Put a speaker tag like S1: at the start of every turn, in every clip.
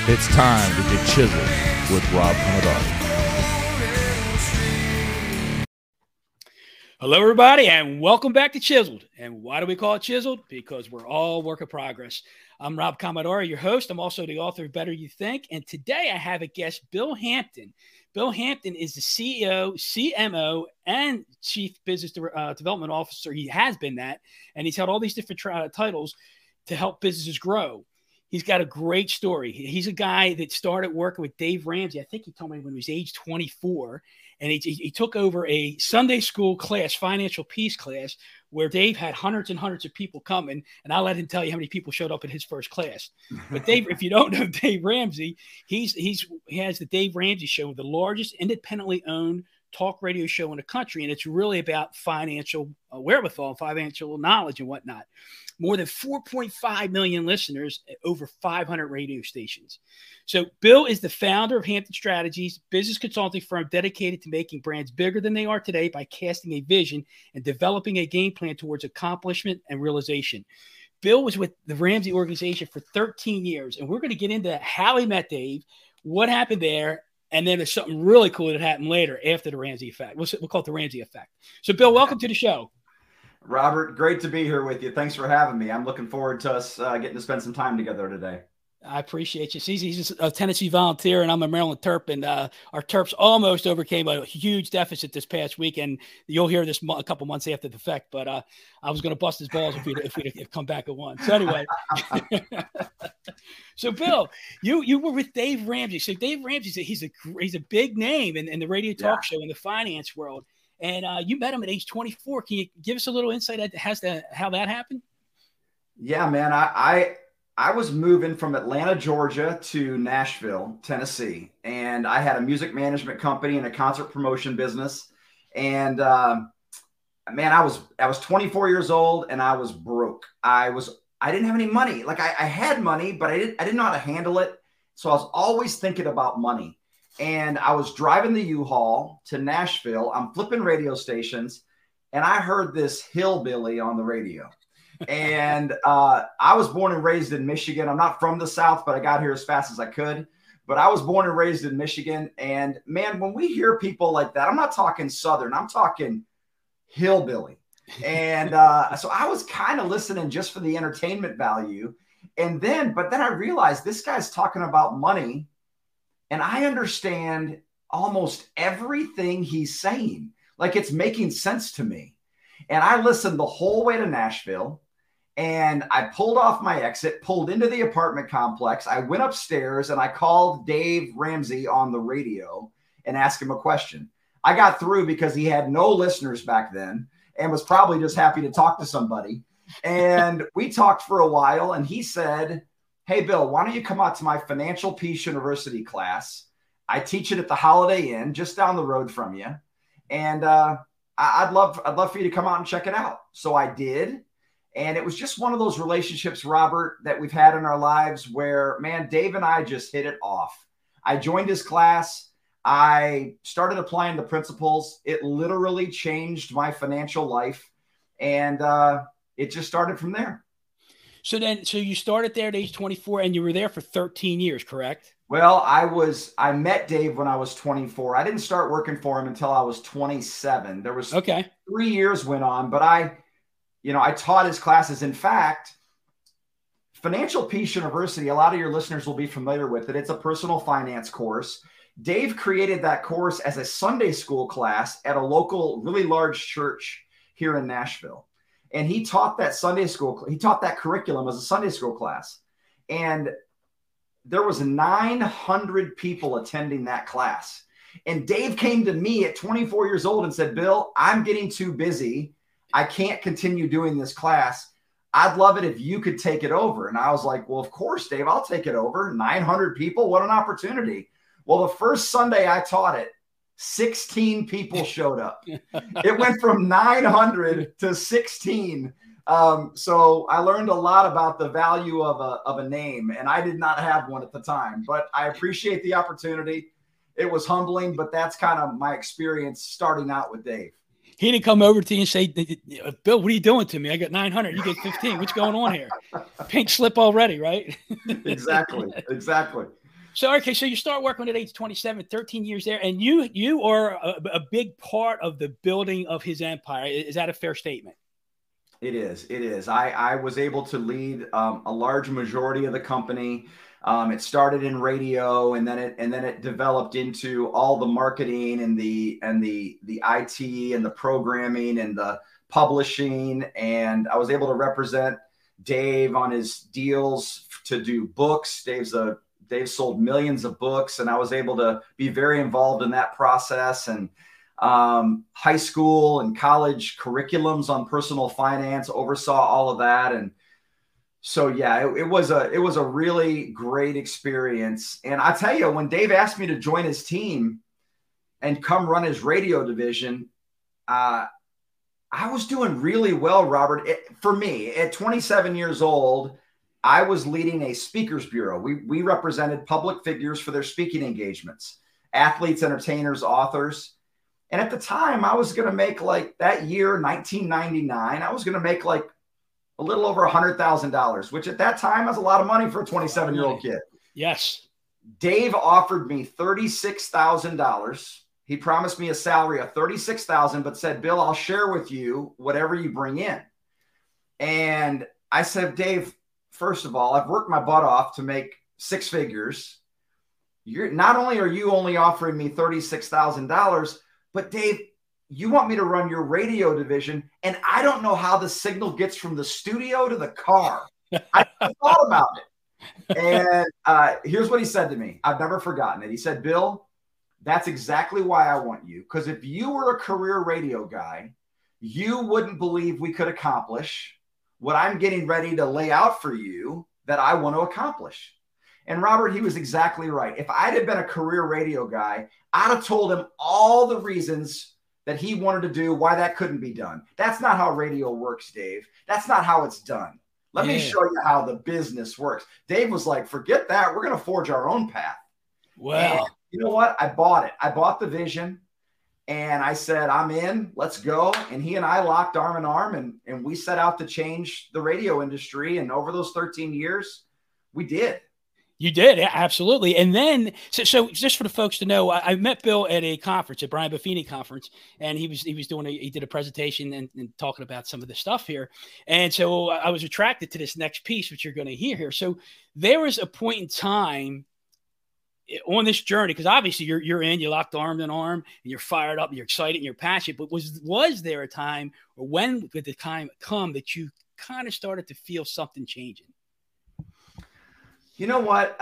S1: It's time to get chiseled with Rob Commodore.
S2: Hello, everybody, and welcome back to Chiseled. And why do we call it Chiseled? Because we're all work in progress. I'm Rob Commodore, your host. I'm also the author of Better You Think. And today I have a guest, Bill Hampton. Bill Hampton is the CEO, CMO, and Chief Business Development Officer. He has been that, and he's held all these different titles to help businesses grow. He's got a great story. He's a guy that started working with Dave Ramsey. I think he told me when he was age 24. And he took over a Sunday school class, financial peace class, where Dave had hundreds and hundreds of people coming. And I'll let him tell you how many people showed up at his first class. But Dave, if you don't know Dave Ramsey, he has the Dave Ramsey Show, the largest independently owned talk radio show in the country. And it's really about financial wherewithal, financial knowledge and whatnot. More than 4.5 million listeners at over 500 radio stations. So Bill is the founder of Hampton Strategies, business consulting firm dedicated to making brands bigger than they are today by casting a vision and developing a game plan towards accomplishment and realization. Bill was with the Ramsey organization for 13 years, and we're going to get into how he met Dave, what happened there, and then there's something really cool that happened later after the Ramsey effect. We'll call it the Ramsey effect. So Bill, welcome to the show.
S3: Robert, great to be here with you. Thanks for having me. I'm looking forward to us getting to spend some time together today.
S2: I appreciate you. He's a Tennessee Volunteer, and I'm a Maryland Terp, and our Terps almost overcame a huge deficit this past week, and you'll hear this a couple months after the fact, but I was going to bust his balls if we'd come back at once. So anyway, so Bill, you were with Dave Ramsey. So Dave Ramsey, he's a big name in the radio talk show in the finance world. And you met him at age 24. Can you give us a little insight as to how that happened?
S3: Yeah, man. I was moving from Atlanta, Georgia to Nashville, Tennessee. And I had a music management company and a concert promotion business. And man, I was 24 years old and I was broke. I didn't have any money. Like I had money, but I didn't know how to handle it. So I was always thinking about money. And I was driving the U-Haul to Nashville. I'm flipping radio stations, and I heard this hillbilly on the radio. And I was born and raised in Michigan. I'm not from the South, but I got here as fast as I could. But I was born and raised in Michigan. And, man, when we hear people like that, I'm not talking Southern. I'm talking hillbilly. And so I was kind of listening just for the entertainment value. But then I realized this guy's talking about money. And I understand almost everything he's saying. Like it's making sense to me. And I listened the whole way to Nashville. And I pulled off my exit, pulled into the apartment complex. I went upstairs and I called Dave Ramsey on the radio and asked him a question. I got through because he had no listeners back then and was probably just happy to talk to somebody. And we talked for a while and he said, "Hey, Bill, why don't you come out to my Financial Peace University class? I teach it at the Holiday Inn just down the road from you. And I'd love for you to come out and check it out." So I did. And it was just one of those relationships, Robert, that we've had in our lives where, man, Dave and I just hit it off. I joined his class. I started applying the principles. It literally changed my financial life. And it just started from there.
S2: So you started there at age 24 and you were there for 13 years, correct?
S3: Well, I met Dave when I was 24. I didn't start working for him until I was 27. There was 3 years went on, but I taught his classes. In fact, Financial Peace University, a lot of your listeners will be familiar with it. It's a personal finance course. Dave created that course as a Sunday school class at a local, really large church here in Nashville. And he taught that curriculum as a Sunday school class. And there was 900 people attending that class. And Dave came to me at 24 years old and said, "Bill, I'm getting too busy. I can't continue doing this class. I'd love it if you could take it over." And I was like, "Well, of course, Dave, I'll take it over. 900 people, what an opportunity." Well, the first Sunday I taught it, 16 people showed up. It went from 900 to 16. So I learned a lot about the value of a name, and I did not have one at the time, but I appreciate the opportunity. It was humbling, but that's kind of my experience starting out with Dave.
S2: He didn't come over to you and say, "Bill, what are you doing to me? I got 900. You get 15. What's going on here?" Pink slip already, right?
S3: Exactly.
S2: So, okay, so you start working at age 27, 13 years there, and you are a big part of the building of his empire. Is that a fair statement?
S3: It is. It is. I was able to lead a large majority of the company. It started in radio, and then it developed into all the marketing and the IT and the programming and the publishing. And I was able to represent Dave on his deals to do books. Dave sold millions of books, and I was able to be very involved in that process. And high school and college curriculums on personal finance, oversaw all of that. And so, yeah, it was a really great experience. And I tell you, when Dave asked me to join his team and come run his radio division, I was doing really well, Robert. For me, at 27 years old, I was leading a speakers bureau. We represented public figures for their speaking engagements, athletes, entertainers, authors. And at the time, I was going to make, like, that year, 1999, I was going to make like a little over $100,000, which at that time was a lot of money for a 27-year-old kid.
S2: Yes.
S3: Dave offered me $36,000. He promised me a salary of $36,000, but said, Bill, I'll share with you whatever you bring in. And I said, Dave, first of all, I've worked my butt off to make six figures. Not only are you only offering me $36,000, but Dave, you want me to run your radio division, and I don't know how the signal gets from the studio to the car. I thought about it. And here's what he said to me. I've never forgotten it. He said, Bill, that's exactly why I want you. Because if you were a career radio guy, you wouldn't believe we could accomplish what I'm getting ready to lay out for you that I want to accomplish. And Robert, he was exactly right. If I'd have been a career radio guy, I'd have told him all the reasons that he wanted to do why that couldn't be done. That's not how radio works, Dave. That's not how it's done. Let me show you how the business works. Dave was like, forget that. We're going to forge our own path.
S2: Wow.
S3: And you know what? I bought it. I bought the vision, and I said, I'm in. Let's go. And he and I locked arm in arm, and we set out to change the radio industry. And over those 13 years, we did.
S2: You did, absolutely. And then, so just for the folks to know, I met Bill at a conference, at Brian Buffini conference, and he did a presentation and talking about some of the stuff here. And so I was attracted to this next piece, which you're going to hear here. So there was a point in time on this journey, because obviously you're in, you locked arm in arm, and you're fired up, and you're excited, and you're passionate. But was there a time, or when did the time come that you kind of started to feel something changing?
S3: You know what?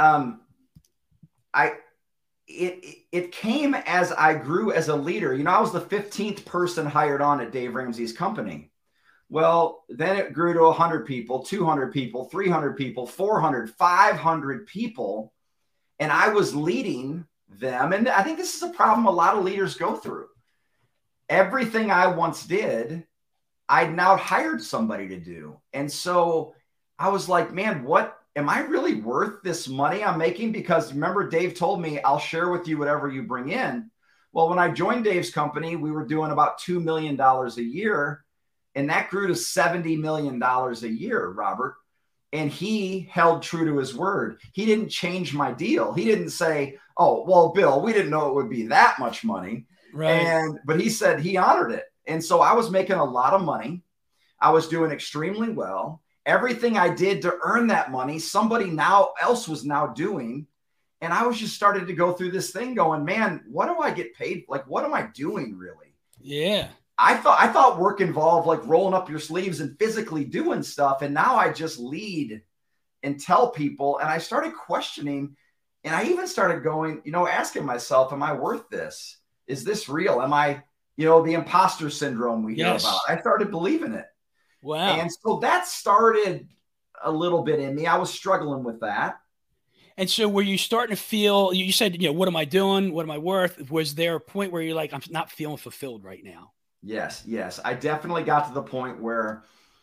S3: It came as I grew as a leader. You know, I was the 15th person hired on at Dave Ramsey's company. Well, then it grew to 100 people, 200 people, 300 people, 400, 500 people. And I was leading them. And I think this is a problem a lot of leaders go through. Everything I once did, I'd now hired somebody to do. And so I was like, man, am I really worth this money I'm making? Because remember, Dave told me, I'll share with you whatever you bring in. Well, when I joined Dave's company, we were doing about $2 million a year. And that grew to $70 million a year, Robert. And he held true to his word. He didn't change my deal. He didn't say, oh, well, Bill, we didn't know it would be that much money.
S2: Right.
S3: But he said he honored it. And so I was making a lot of money. I was doing extremely well. Everything I did to earn that money, somebody else was now doing. And I was just started to go through this thing going, man, what do I get paid? Like, what am I doing really?
S2: Yeah.
S3: I thought work involved like rolling up your sleeves and physically doing stuff. And now I just lead and tell people. And I started questioning, and I even started going, asking myself, am I worth this? Is this real? Am I, the imposter syndrome we hear about? I started believing it.
S2: Wow.
S3: And so that started a little bit in me. I was struggling with that.
S2: And so were you starting to feel, you said, what am I doing? What am I worth? Was there a point where you're like, I'm not feeling fulfilled right now?
S3: Yes. I definitely got to the point where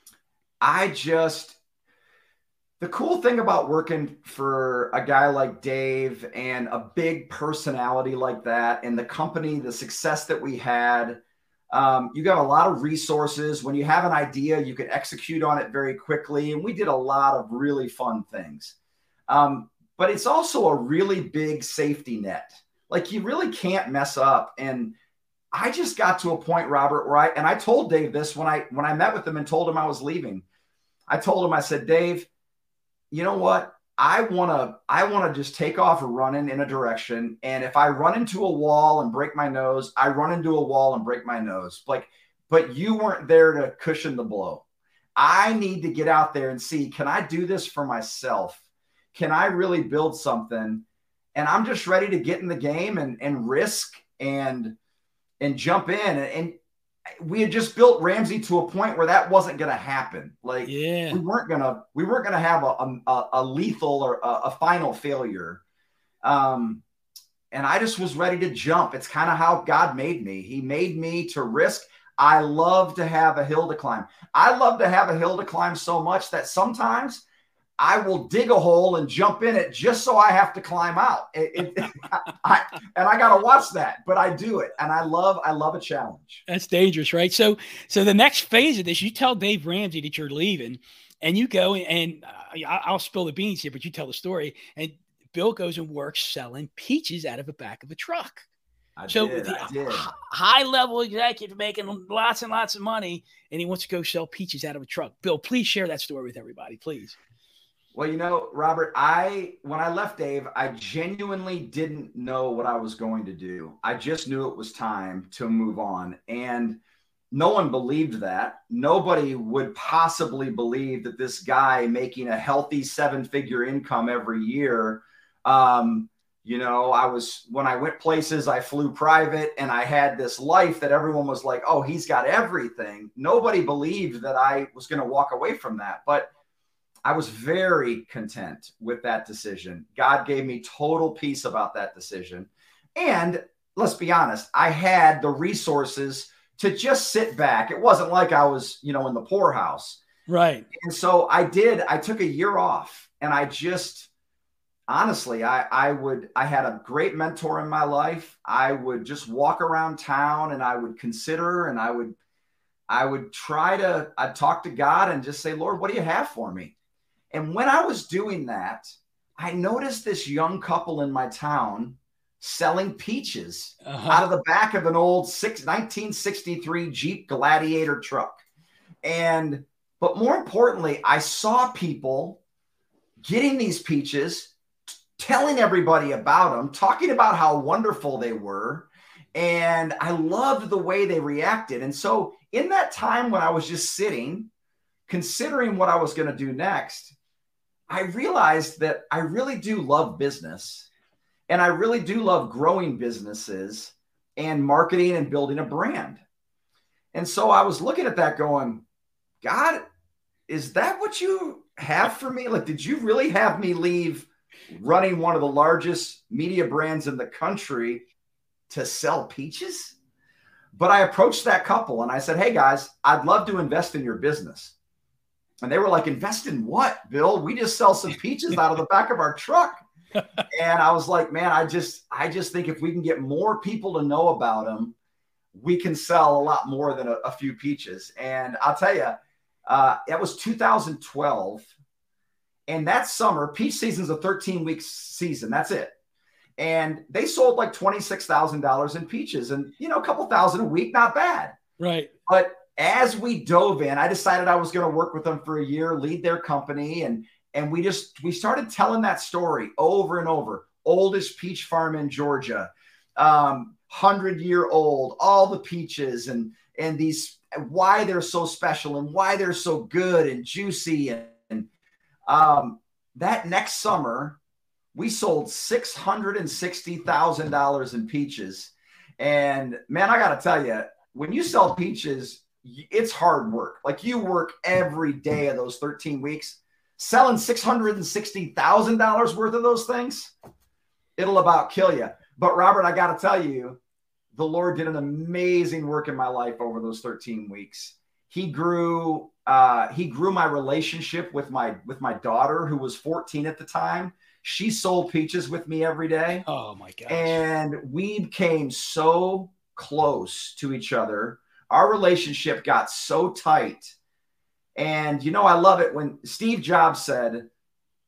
S3: the cool thing about working for a guy like Dave and a big personality like that, and the company, the success that we had, you got a lot of resources. When you have an idea, you can execute on it very quickly. And we did a lot of really fun things. But but it's also a really big safety net. Like you really can't mess up. And I just got to a point, Robert, where I told Dave this when I met with him and told him I was leaving. I told him, I said, Dave, you know what? I want to just take off running in a direction. And if I run into a wall and break my nose, I run into a wall and break my nose. But you weren't there to cushion the blow. I need to get out there and see, can I do this for myself? Can I really build something? And I'm just ready to get in the game and risk and jump in. And we had just built Ramsey to a point where that wasn't going to happen. Like we weren't going to have a lethal or a final failure. And I just was ready to jump. It's kind of how God made me. He made me to risk. I love to have a hill to climb. I love to have a hill to climb so much that sometimes I will dig a hole and jump in it just so I have to climb out. And I got to watch that, but I do it. And I love a challenge.
S2: That's dangerous, right? So the next phase of this, you tell Dave Ramsey that you're leaving and you go and I'll spill the beans here, but you tell the story. And Bill goes and works selling peaches out of the back of a truck.
S3: I did.
S2: High level executive making lots and lots of money. And he wants to go sell peaches out of a truck. Bill, please share that story with everybody, please.
S3: Well, you know, Robert, when I left Dave, I genuinely didn't know what I was going to do. I just knew it was time to move on. And no one believed that. Nobody would possibly believe that this guy making a healthy 7-figure income every year. You know, when I went places, I flew private and I had this life that everyone was like, oh, he's got everything. Nobody believed that I was going to walk away from that. But I was very content with that decision. God gave me total peace about that decision. And let's be honest, I had the resources to just sit back. It wasn't like I was, in the poorhouse.
S2: Right.
S3: And so I took a year off and honestly, I had a great mentor in my life. I would just walk around town and I would consider, and I'd talk to God and just say, Lord, what do you have for me? And when I was doing that, I noticed this young couple in my town selling peaches out of the back of an old 1963 Jeep Gladiator truck. But more importantly, I saw people getting these peaches, telling everybody about them, talking about how wonderful they were. And I loved the way they reacted. And so in that time when I was just sitting, considering what I was going to do next, I realized that I really do love business, and I really do love growing businesses and marketing and building a brand. And so I was looking at that going, God, is that what you have for me? Like, did you really have me leave running one of the largest media brands in the country to sell peaches? But I approached that couple and I said, hey guys, I'd love to invest in your business. And they were like, invest in what, Bill? We just sell some peaches out of the back of our truck. And I was like, man, I just think if we can get more people to know about them, we can sell a lot more than a few peaches. And I'll tell you, that was 2012. And that summer, peach season's a 13-week season. That's it. And they sold like $26,000 in peaches and, a couple thousand a week, not bad.
S2: Right.
S3: But as we dove in, I decided I was going to work with them for a year, lead their company. And we started telling that story over and over. Oldest peach farm in Georgia, 100-year-old, all the peaches and these, why they're so special and why they're so good and juicy. And that next summer, we sold $660,000 in peaches. And man, I got to tell you, when you sell peaches, it's hard work. Like you work every day of those 13 weeks. Selling $660,000 worth of those things, it'll about kill you. But Robert, I got to tell you, the Lord did an amazing work in my life over those 13 weeks. He grew my relationship with my daughter, who was 14 at the time. She sold peaches with me every day.
S2: Oh my gosh.
S3: And we became so close to each other. Our relationship got so tight. And, I love it when Steve Jobs said,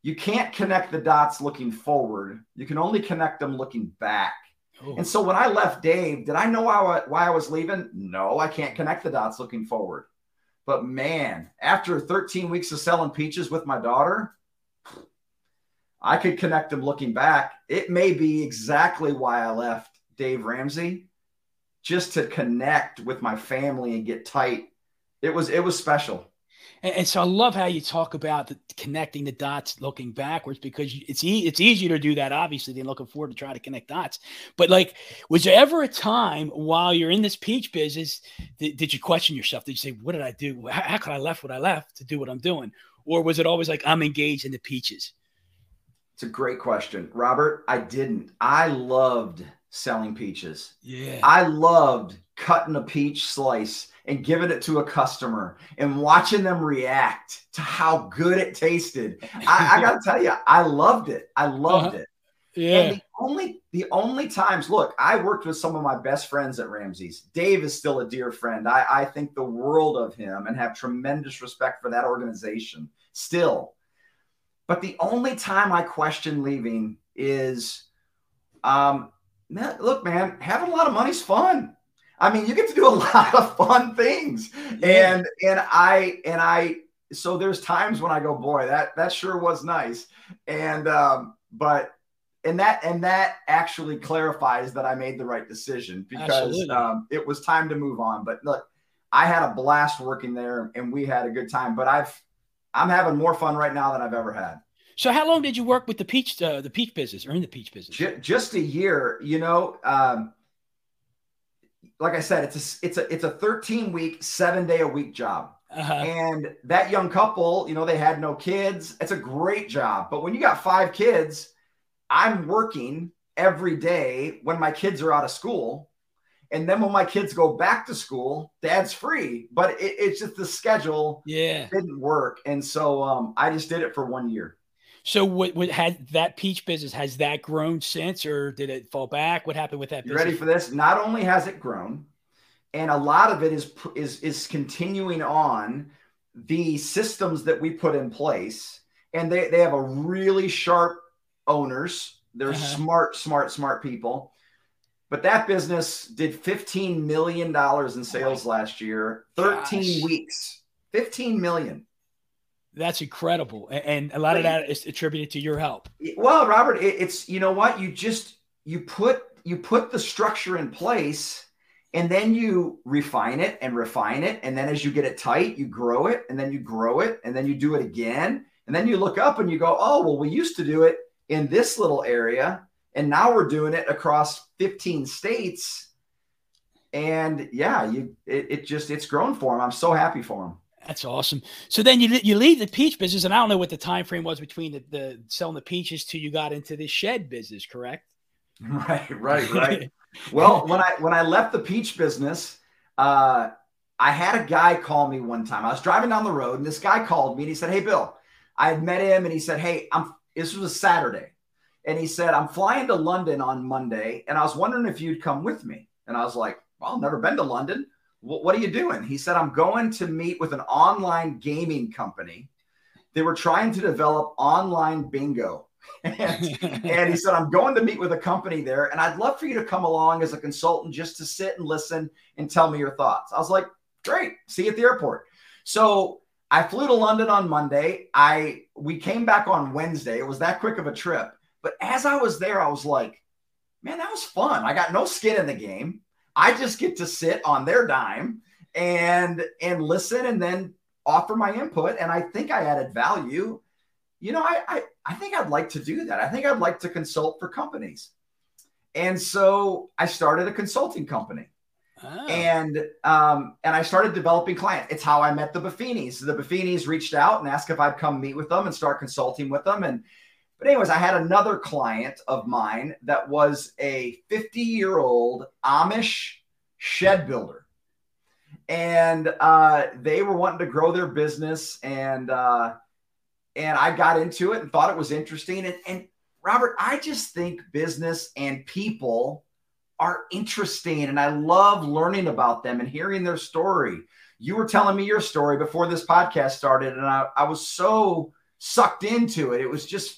S3: you can't connect the dots looking forward. You can only connect them looking back. Oh. And so when I left Dave, did I know why I was leaving? No, I can't connect the dots looking forward. But man, after 13 weeks of selling peaches with my daughter, I could connect them looking back. It may be exactly why I left Dave Ramsey, just to connect with my family and get tight. It was special.
S2: And so I love how you talk about connecting the dots looking backwards, because it's easier to do that, obviously, than looking forward to try to connect dots. But like, was there ever a time while you're in this peach business, did you question yourself? Did you say, what did I do? How could I left what I left to do what I'm doing? Or was it always like, I'm engaged in the peaches?
S3: It's a great question, Robert. I didn't. I loved selling peaches.
S2: Yeah.
S3: I loved cutting a peach slice and giving it to a customer and watching them react to how good it tasted. I got to tell you, I loved it. I loved it.
S2: Yeah.
S3: And the only times, look, I worked with some of my best friends at Ramsey's. Dave is still a dear friend. I think the world of him and have tremendous respect for that organization still. But the only time I question leaving is, look, man, having a lot of money's fun. I mean, you get to do a lot of fun things. Yeah. And I, so there's times when I go, boy, that sure was nice. And, that actually clarifies that I made the right decision, because it was time to move on. But look, I had a blast working there and we had a good time, but I'm having more fun right now than I've ever had.
S2: So how long did you work with the peach business, or in the peach business?
S3: Just a year, like I said, it's a 13-week, 7-day-a-week job.
S2: Uh-huh.
S3: And that young couple, they had no kids. It's a great job. But when you got 5 kids, I'm working every day when my kids are out of school. And then when my kids go back to school, Dad's free. But it's just the schedule didn't work. And so I just did it for 1 year.
S2: So what had that peach business, has that grown since, or did it fall back? What happened with that business?
S3: You ready for this? Not only has it grown, and a lot of it is continuing on the systems that we put in place. And they have a really sharp owners. They're smart people. But that business did $15 million in sales last year, 13 weeks, $15 million.
S2: That's incredible. And a lot of that is attributed to your help.
S3: Well, Robert, it's, you know what? You put the structure in place, and then you refine it. And then as you get it tight, you grow it, and then you grow it, and then you do it again. And then you look up and you go, oh, well, we used to do it in this little area, and now we're doing it across 15 states. And yeah, it's grown for them. I'm so happy for them.
S2: That's awesome. So then you leave the peach business, and I don't know what the time frame was between the selling the peaches till you got into the shed business, correct?
S3: Right. Well, when I left the peach business, I had a guy call me one time. I was driving down the road, and this guy called me, and he said, "Hey, Bill," I had met him, and he said, "Hey, this was a Saturday," and he said, "I'm flying to London on Monday, and I was wondering if you'd come with me." And I was like, "Well, I've never been to London. What are you doing?" He said, "I'm going to meet with an online gaming company. They were trying to develop online bingo." and he said, "I'm going to meet with a company there, and I'd love for you to come along as a consultant just to sit and listen and tell me your thoughts." I was like, "Great. See you at the airport." So I flew to London on Monday. We came back on Wednesday. It was that quick of a trip. But as I was there, I was like, man, that was fun. I got no skin in the game. I just get to sit on their dime and listen and then offer my input. And I think I added value. I think I'd like to do that. I think I'd like to consult for companies. And so I started a consulting company. Oh. And I started developing clients. It's how I met the Buffinis. The Buffinis reached out and asked if I'd come meet with them and start consulting with them. But anyways, I had another client of mine that was a 50-year-old Amish shed builder. And they were wanting to grow their business. And I got into it and thought it was interesting. And Robert, I just think business and people are interesting. And I love learning about them and hearing their story. You were telling me your story before this podcast started. And I was so sucked into it. It was just,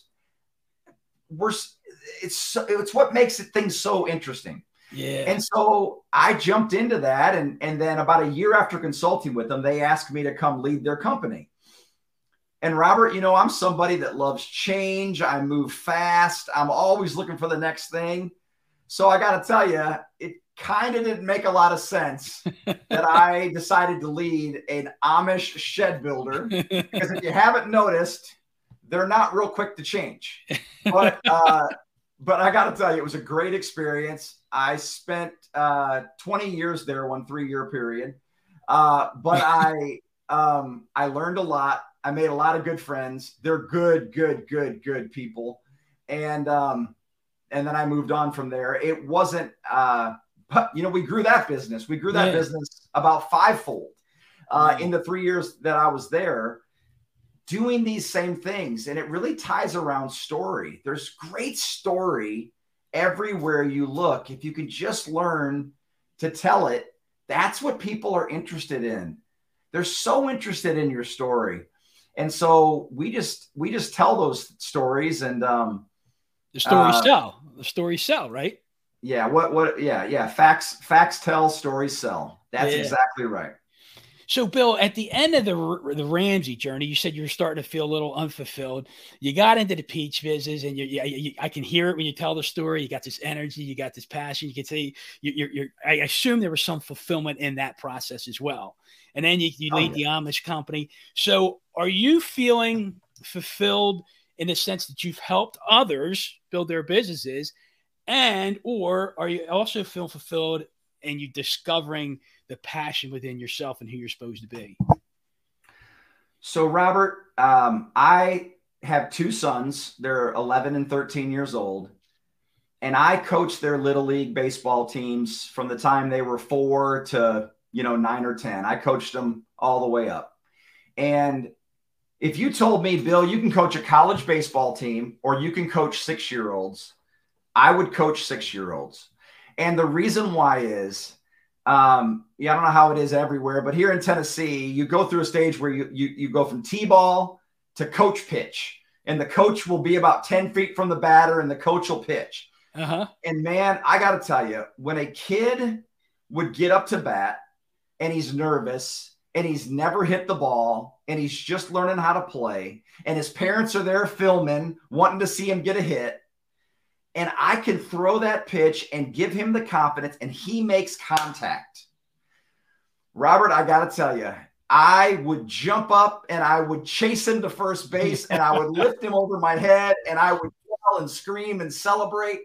S3: it's what makes things so interesting.
S2: Yeah.
S3: And so I jumped into that. And then about a year after consulting with them, they asked me to come lead their company. And Robert, you know, I'm somebody that loves change. I move fast. I'm always looking for the next thing. So I got to tell you, it kind of didn't make a lot of sense that I decided to lead an Amish shed builder, because if you haven't noticed, they're not real quick to change. But I got to tell you, it was a great experience. I spent 20 years there, 3-year period. But I learned a lot. I made a lot of good friends. They're good people. And then I moved on from there. It wasn't, but you know, we grew that business. We grew that business about 5-fold in the 3 years that I was there, doing these same things. And it really ties around story. There's great story everywhere you look. If you can just learn to tell it, that's what people are interested in. They're so interested in your story. And so we just tell those stories, and
S2: the stories sell. The stories sell, right?
S3: Yeah. Yeah. Facts tell, stories sell. That's exactly right.
S2: So, Bill, at the end of the Ramsey journey, you said you were starting to feel a little unfulfilled. You got into the peach business, and I can hear it when you tell the story. You got this energy, you got this passion. You can see I assume there was some fulfillment in that process as well. And then you lead the Amish company. So, are you feeling fulfilled in the sense that you've helped others build their businesses, or are you also feel fulfilled and you discovering the passion within yourself and who you're supposed to be?
S3: So, Robert, I have 2 sons. They're 11 and 13 years old. And I coached their little league baseball teams from the time they were 4 to, 9 or 10. I coached them all the way up. And if you told me, Bill, you can coach a college baseball team or you can coach 6-year-olds, I would coach 6-year-olds. And the reason why is, I don't know how it is everywhere, but here in Tennessee, you go through a stage where you go from T-ball to coach pitch, and the coach will be about 10 feet from the batter and the coach will pitch.
S2: Uh-huh.
S3: And man, I got to tell you, when a kid would get up to bat and he's nervous and he's never hit the ball and he's just learning how to play and his parents are there filming, wanting to see him get a hit, and I can throw that pitch and give him the confidence and he makes contact. Robert, I got to tell you, I would jump up and I would chase him to first base and I would lift him over my head and I would yell and scream and celebrate.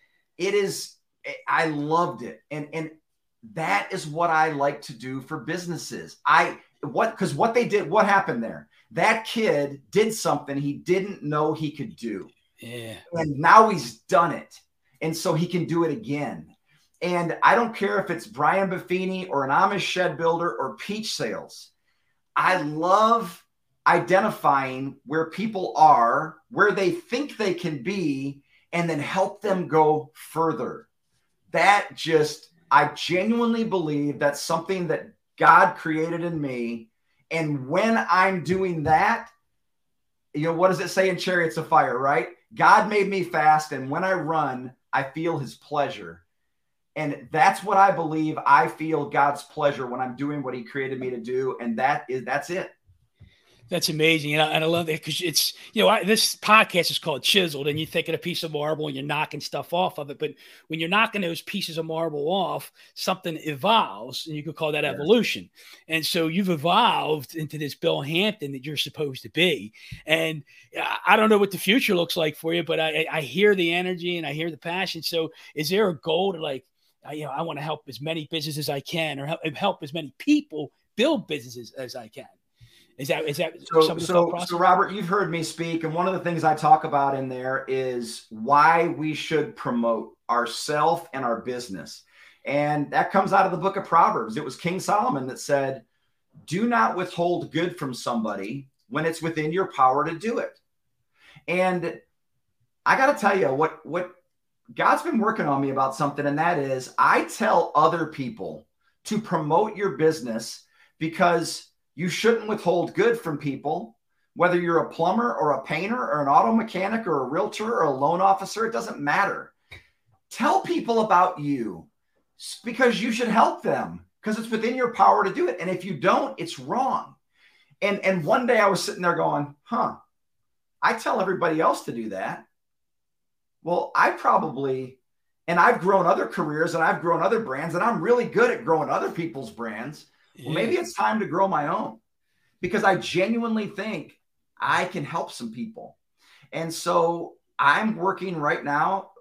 S3: I loved it. And that is what I like to do for businesses. Because what they did, what happened there? That kid did something he didn't know he could do.
S2: Yeah.
S3: And now he's done it. And so he can do it again. And I don't care if it's Brian Buffini or an Amish shed builder or peach sales. I love identifying where people are, where they think they can be, and then help them go further. I genuinely believe that's something that God created in me. And when I'm doing that, what does it say in Chariots of Fire, right? God made me fast, and when I run, I feel his pleasure. And that's what I believe. I feel God's pleasure when I'm doing what he created me to do. And that's it.
S2: That's amazing. And I love that because it's, this podcast is called Chiseled, and you think of a piece of marble and you're knocking stuff off of it. But when you're knocking those pieces of marble off, something evolves, and you could call that evolution. And so you've evolved into this Bill Hampton that you're supposed to be. And I don't know what the future looks like for you, but I hear the energy and I hear the passion. So is there a goal to I want to help as many businesses as I can, or help as many people build businesses as I can? Is that
S3: so Robert, you've heard me speak, and one of the things I talk about in there is why we should promote ourselves and our business. And that comes out of the book of Proverbs. It was King Solomon that said, do not withhold good from somebody when it's within your power to do it. And I got to tell you what God's been working on me about something, and that is I tell other people to promote your business because you shouldn't withhold good from people, Whether you're a plumber or a painter or an auto mechanic or a realtor or a loan officer, it doesn't matter. Tell people about you because you should help them because it's within your power to do it. And if you don't, it's wrong. And one day I was sitting there going, I tell everybody else to do that. Well, I've grown other careers and I've grown other brands and I'm really good at growing other people's brands. Yeah. Well, maybe it's time to grow my own because I genuinely think I can help some people. And so I'm working right now.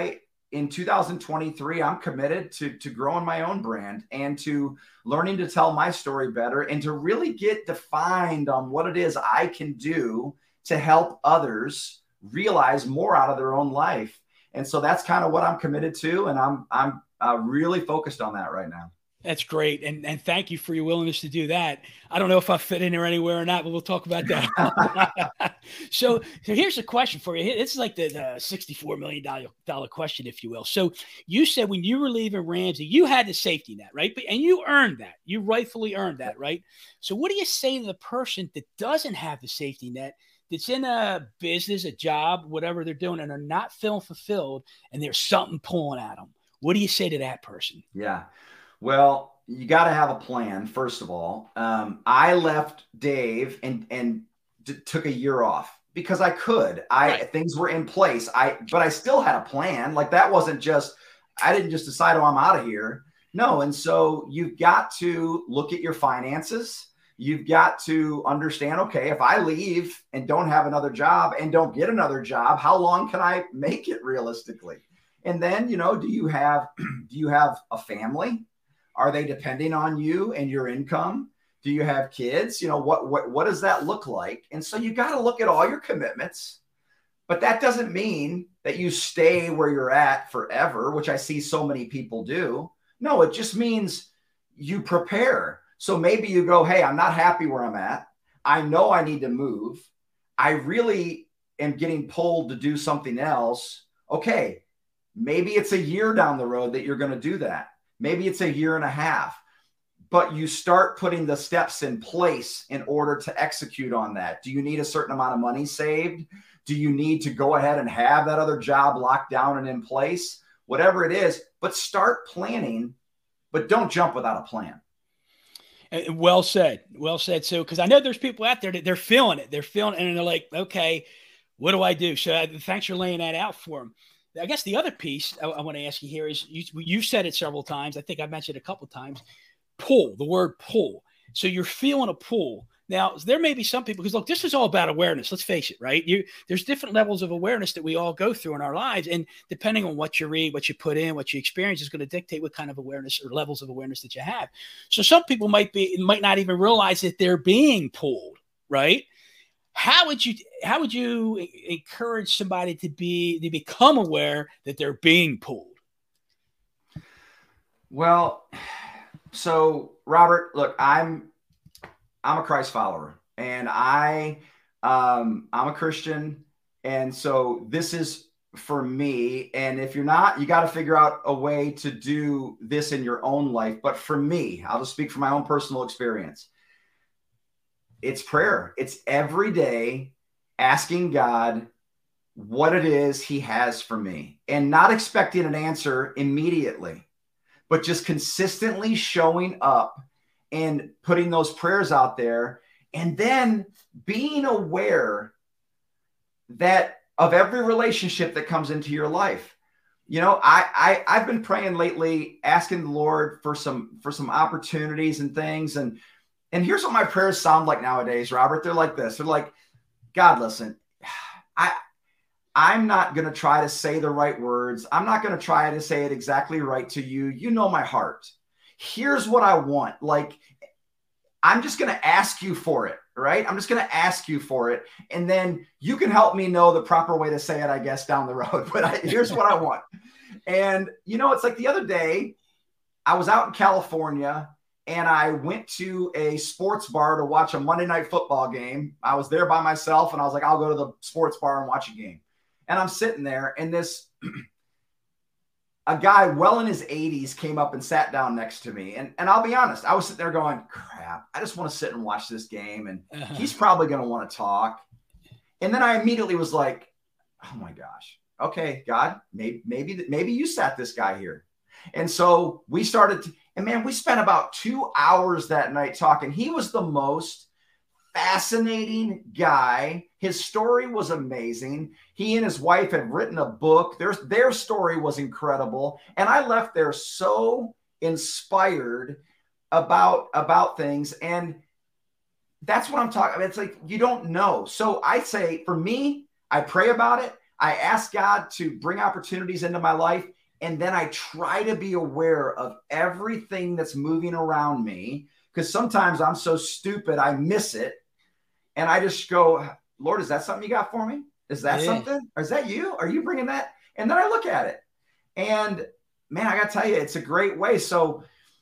S3: In 2023, I'm committed to growing my own brand and to learning to tell my story better and to really get defined on what it is I can do to help others realize more out of their own life. And so that's kind of what I'm committed to. And I'm really focused on that right now.
S2: That's great. And thank you for your willingness to do that. I don't know if I fit in there anywhere or not, but we'll talk about that. So here's a question for you. It's like the $64 million question, if you will. So you said when you were leaving Ramsey, you had the safety net, right? And you earned that. You rightfully earned that, right? So what do you say to the person that doesn't have the safety net, that's in a business, a job, whatever they're doing, and are not feeling fulfilled, and there's something pulling at them? What do you say to that person?
S3: Yeah. Well, you got to have a plan, first of all. I left Dave and took a year off because I could. Right. Things were in place. But I still had a plan. Like that wasn't just, I didn't just decide, I'm out of here. No. And so you've got to look at your finances. You've got to understand, okay, if I leave and don't have another job and don't get another job, how long can I make it realistically? And then, do you have a family? Are they depending on you and your income? Do you have kids? What does that look like? And so you got to look at all your commitments, but that doesn't mean that you stay where you're at forever, which I see so many people do. No, it just means you prepare. So maybe you go, hey, I'm not happy where I'm at. I know I need to move. I really am getting pulled to do something else. Okay, maybe it's a year down the road that you're going to do that. Maybe it's a year and a half, but you start putting the steps in place in order to execute on that. Do you need a certain amount of money saved? Do you need to go ahead and have that other job locked down and in place? Whatever it is, but start planning, but don't jump without a plan.
S2: Well said. Well said. So, because I know there's people out there that they're feeling it. They're feeling it and they're like, okay, what do I do? So thanks for laying that out for them. I guess the other piece I want to ask you here is you've said it several times. I think I've mentioned it a couple of times. Pull, the word pull. So you're feeling a pull. Now, there may be some people, because look, this is all about awareness. Let's face it, right? There's different levels of awareness that we all go through in our lives. And depending on what you read, what you put in, what you experience is going to dictate what kind of awareness or levels of awareness that you have. So some people might not even realize that they're being pulled, right? How would you encourage somebody to become aware that they're being pulled?
S3: Well, so Robert, look, I'm a Christ follower and I'm a Christian. And so this is for me. And if you're not, you got to figure out a way to do this in your own life. But for me, I'll just speak from my own personal experience. It's prayer. It's every day asking God what it is he has for me and not expecting an answer immediately, but just consistently showing up and putting those prayers out there and then being aware that of every relationship that comes into your life. I've been praying lately, asking the Lord for some opportunities and things. And here's what my prayers sound like nowadays, Robert. They're like this. They're like, God, listen, I'm not going to try to say the right words. I'm not going to try to say it exactly right to you. You know my heart. Here's what I want. Like, I'm just going to ask you for it, right? I'm just going to ask you for it. And then you can help me know the proper way to say it, I guess, down the road. But here's what I want. And, it's like the other day, I was out in California and I went to a sports bar to watch a Monday Night Football game. I was there by myself and I was like, I'll go to the sports bar and watch a game. And I'm sitting there and this a guy well in his 80s came up and sat down next to me. And I'll be honest, I was sitting there going, crap, I just want to sit and watch this game. And he's probably going to want to talk. And then I immediately was like, oh my gosh, okay, God, maybe you sat this guy here. And so we started and man, we spent about 2 hours that night talking. He was the most fascinating guy. His story was amazing. He and his wife had written a book. Their story was incredible. And I left there so inspired about things. And that's what I'm talking about. It's like, you don't know. So I say, for me, I pray about it. I ask God to bring opportunities into my life. And then I try to be aware of everything that's moving around me. Because sometimes I'm so stupid, I miss it. And I just go, Lord, is that something you got for me? Is that something? Or is that you? Are you bringing that? And then I look at it. And man, I got to tell you, it's a great way. So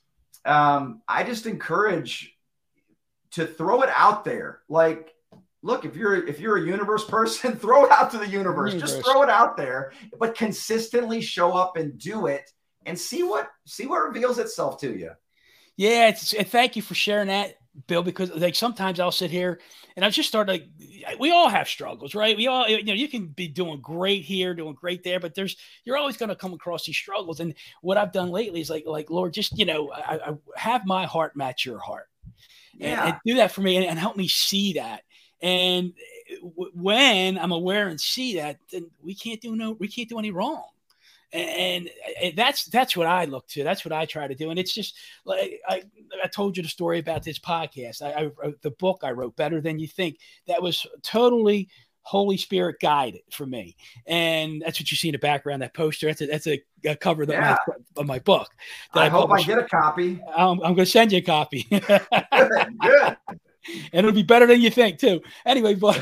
S3: I just encourage to throw it out there. Like, look, if you're a universe person, throw it out to the universe. Just throw it out there, but consistently show up and do it and see what reveals itself to you.
S2: Yeah, thank you for sharing that, Bill, because like sometimes I'll sit here and I've just started, we all have struggles, right? We all, you can be doing great here, doing great there, but you're always going to come across these struggles. And what I've done lately is like, Lord, just, I have my heart match your heart and do that for me and help me see that. And when I'm aware and see that, then we can't do any wrong. And that's what I look to. That's what I try to do. And it's just like I told you the story about this podcast. I wrote the book I wrote, Better Than You Think. That was totally Holy Spirit guided for me. And that's what you see in the background, that poster. That's a cover of my book.
S3: I hope I get a copy.
S2: I'm going to send you a copy.
S3: Good.
S2: And it'll be better than you think too. Anyway, but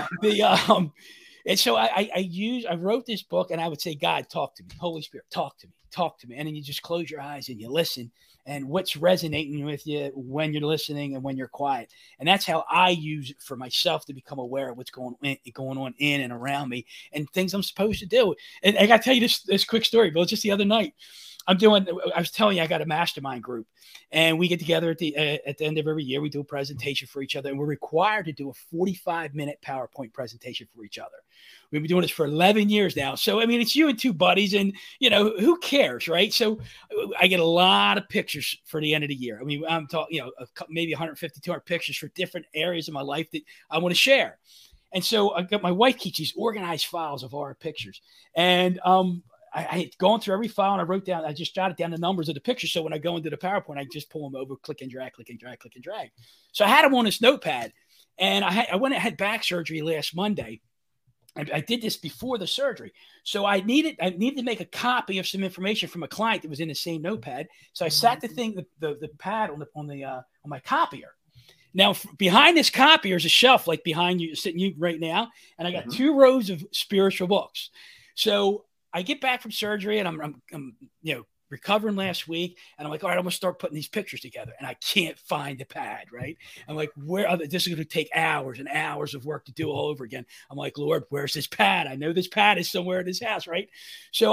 S2: and so I wrote this book and I would say, God, talk to me. Holy Spirit, talk to me. And then you just close your eyes and you listen and what's resonating with you when you're listening and when you're quiet. And that's how I use it for myself to become aware of what's going on in and around me and things I'm supposed to do. And I got to tell you this quick story, Bill. Just the other night, I was telling you, I got a mastermind group and we get together at the end of every year. We do a presentation for each other and we're required to do a 45-minute PowerPoint presentation for each other. We've been doing this for 11 years now. So, I mean, it's you and two buddies and, who cares, right? So I get a lot of pictures for the end of the year. I mean, I'm talking, maybe 150, 200 pictures for different areas of my life that I want to share. And so I got my wife keeps these organized files of our pictures. And, I had gone through every file and I just jotted down the numbers of the pictures. So when I go into the PowerPoint, I just pull them over, click and drag. So I had them on this notepad and I went and had back surgery last Monday. I did this before the surgery. So I needed to make a copy of some information from a client that was in the same notepad. So I sat the pad on my copier. Now behind this copier is a shelf, like behind you, sitting you right now. And I got 2 rows of spiritual books. So I get back from surgery and I'm recovering last week. And I'm like, all right, I'm going to start putting these pictures together. And I can't find the pad, right? I'm like, this is going to take hours and hours of work to do all over again. I'm like, Lord, where's this pad? I know this pad is somewhere in this house, right? So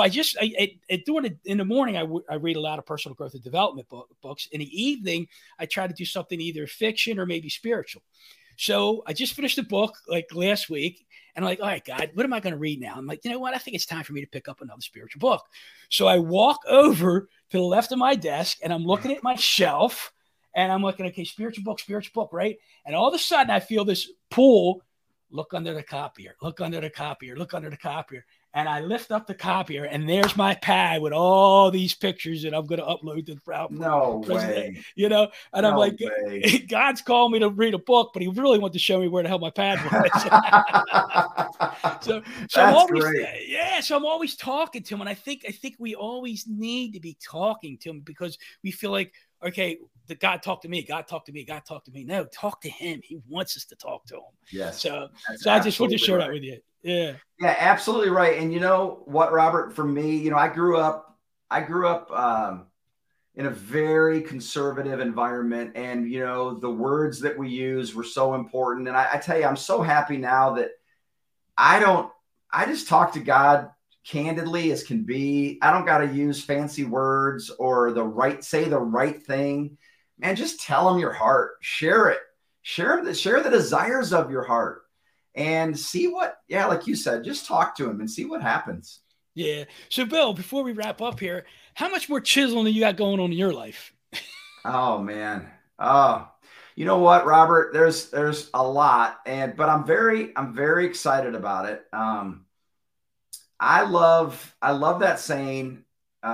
S2: in the morning, I read a lot of personal growth and development books. In the evening, I try to do something either fiction or maybe spiritual. So I just finished the book like last week and I'm like, all right, God, what am I going to read now? I'm like, you know what? I think it's time for me to pick up another spiritual book. So I walk over to the left of my desk and I'm looking at my shelf and I'm looking, okay, spiritual book, right? And all of a sudden I feel this pull, look under the copier. And I lift up the copier and there's my pad with all these pictures that I'm going to upload to the PowerPoint.
S3: No way.
S2: And I'm like, God's called me to read a book, but he really wanted to show me where the hell my pad was. so I'm always, so I'm always talking to him. And I think we always need to be talking to him because we feel like, okay, the God talk to me. No, talk to him. He wants us to talk to him.
S3: Yes.
S2: So I just wanted to share that with you. Yeah.
S3: Yeah, absolutely right. And you know what, Robert, for me, I grew up in a very conservative environment and, the words that we use were so important. And I tell you, I'm so happy now that I just talk to God candidly as can be. I don't got to use fancy words or say the right thing. Man, just tell them your heart. Share it. Share the desires of your heart and see what, like you said, just talk to them and see what happens.
S2: Yeah. So Bill, before we wrap up here, how much more chiseling do you got going on in your life?
S3: Oh man. Oh, you know what, Robert, there's a lot, but I'm very excited about it. I love that saying,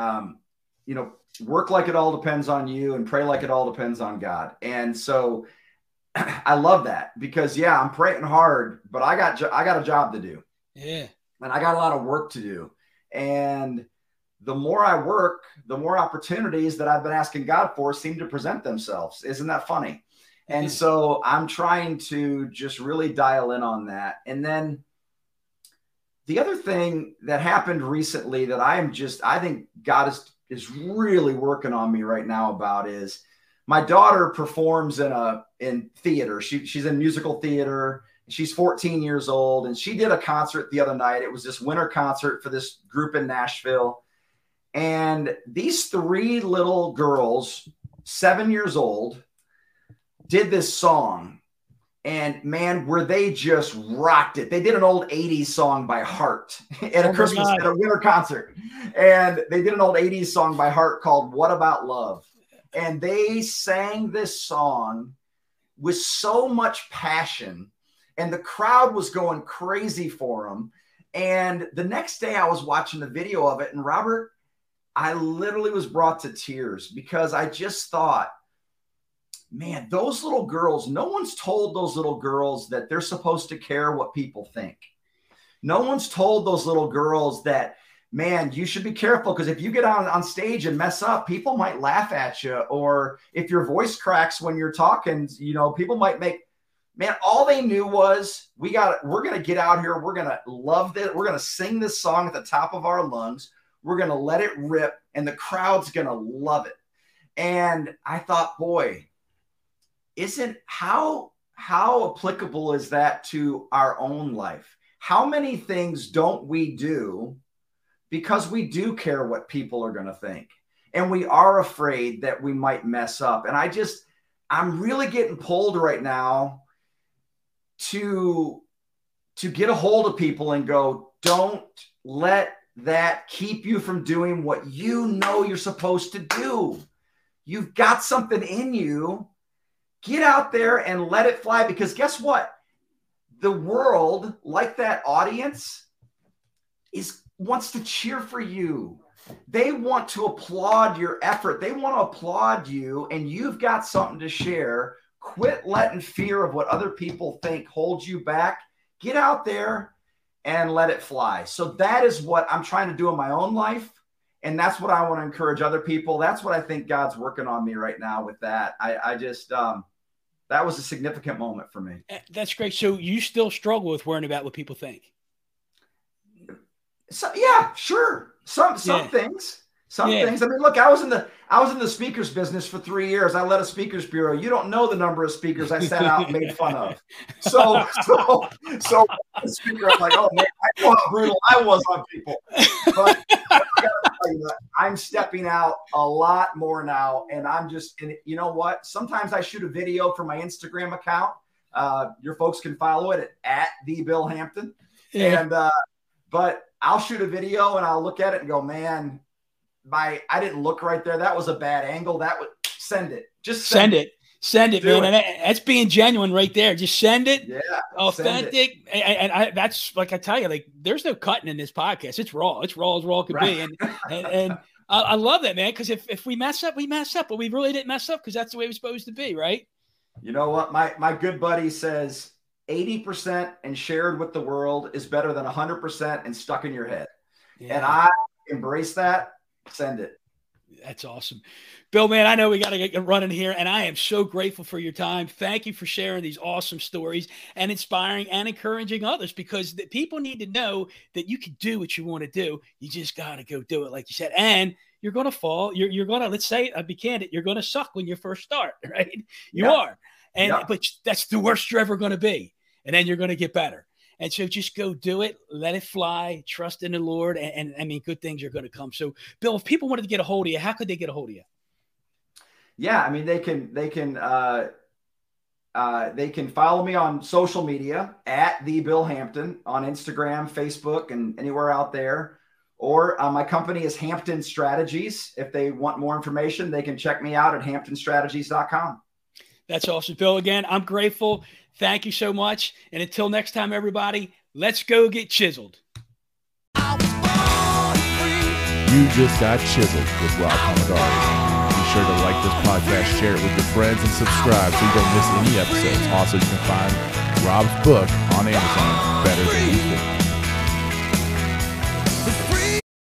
S3: work like it all depends on you and pray like it all depends on God. And so I love that because I'm praying hard, but I got a job to do.
S2: Yeah.
S3: And I got a lot of work to do. And the more I work, the more opportunities that I've been asking God for seem to present themselves. Isn't that funny? And so I'm trying to just really dial in on that. And then the other thing that happened recently that I think God is really working on me right now about is my daughter performs in theater. She's in musical theater. She's 14 years old, and she did a concert the other night. It was this winter concert for this group in Nashville. And these 3 little girls, 7 years old, did this song. And man, were they just rocked it. They did an old 80s song by Heart at a winter concert. And they did an old 80s song by Heart called What About Love? And they sang this song with so much passion, and the crowd was going crazy for them. And the next day I was watching the video of it, and Robert, I literally was brought to tears because I just thought, man, those little girls, no one's told those little girls that they're supposed to care what people think. No one's told those little girls that, man, you should be careful because if you get on stage and mess up, people might laugh at you. Or if your voice cracks when you're talking, people might man, all they knew was we're going to get out here. We're going to love this. We're going to sing this song at the top of our lungs. We're going to let it rip, and the crowd's going to love it. And I thought, boy, how applicable is that to our own life? How many things don't we do because we do care what people are going to think, and we are afraid that we might mess up? And I'm really getting pulled right now to get a hold of people and go, don't let that keep you from doing what you're supposed to do. You've got something in you. Get out there and let it fly, because guess what? The world, like that audience, wants to cheer for you. They want to applaud your effort. They want to applaud you, and you've got something to share. Quit letting fear of what other people think hold you back. Get out there and let it fly. So that is what I'm trying to do in my own life. And that's what I want to encourage other people. That's what I think God's working on me right now with that. I just, that was a significant moment for me.
S2: That's great. So you still struggle with worrying about what people think?
S3: So, yeah, sure. Some things. Some things. I mean, look, I was in the speakers business for 3 years. I led a speakers bureau. You don't know the number of speakers I sat out and made fun of. So speaker, I'm like, oh man, I know how brutal I was on people. But I gotta tell you, I'm stepping out a lot more now, and you know what? Sometimes I shoot a video for my Instagram account. Your folks can follow it at the Bill Hampton, and but I'll shoot a video and I'll look at it and go, man, I didn't look right there. That was a bad angle. Send it. Just send it.
S2: Send it, man. And that's being genuine right there. Just send it.
S3: Yeah.
S2: Authentic. And that's like, I tell you, like, there's no cutting in this podcast. It's raw. It's raw as raw could be. And I love that, man. Cause if we mess up, we mess up, but we really didn't mess up. Cause that's the way we're supposed to be. Right.
S3: You know what? My good buddy says 80% and shared with the world is better than 100% and stuck in your head. Yeah. And I embrace that. Send it.
S2: That's awesome. Bill, man, I know we got to get running here, and I am so grateful for your time. Thank you for sharing these awesome stories and inspiring and encouraging others, because the people need to know that you can do what you want to do. You just got to go do it, like you said. And you're going to fall. You're going to, let's say, I'll be candid, you're going to suck when you first start, right? You are. But that's the worst you're ever going to be. And then you're going to get better. And so just go do it, let it fly, trust in the Lord. And I mean, good things are going to come. So Bill, if people wanted to get a hold of you, how could they get a hold of you?
S3: Yeah. I mean, they can follow me on social media at the Bill Hampton on Instagram, Facebook, and anywhere out there. Or my company is Hampton Strategies. If they want more information, they can check me out at hamptonstrategies.com.
S2: That's awesome, Bill. Again, I'm grateful. Thank you so much. And until next time, everybody, let's go get chiseled.
S1: You just got chiseled with Rob Palmodari. Be sure to like this podcast, share it with your friends, and subscribe so you don't miss any episodes. Also, you can find Rob's book on Amazon, Better Than You Think.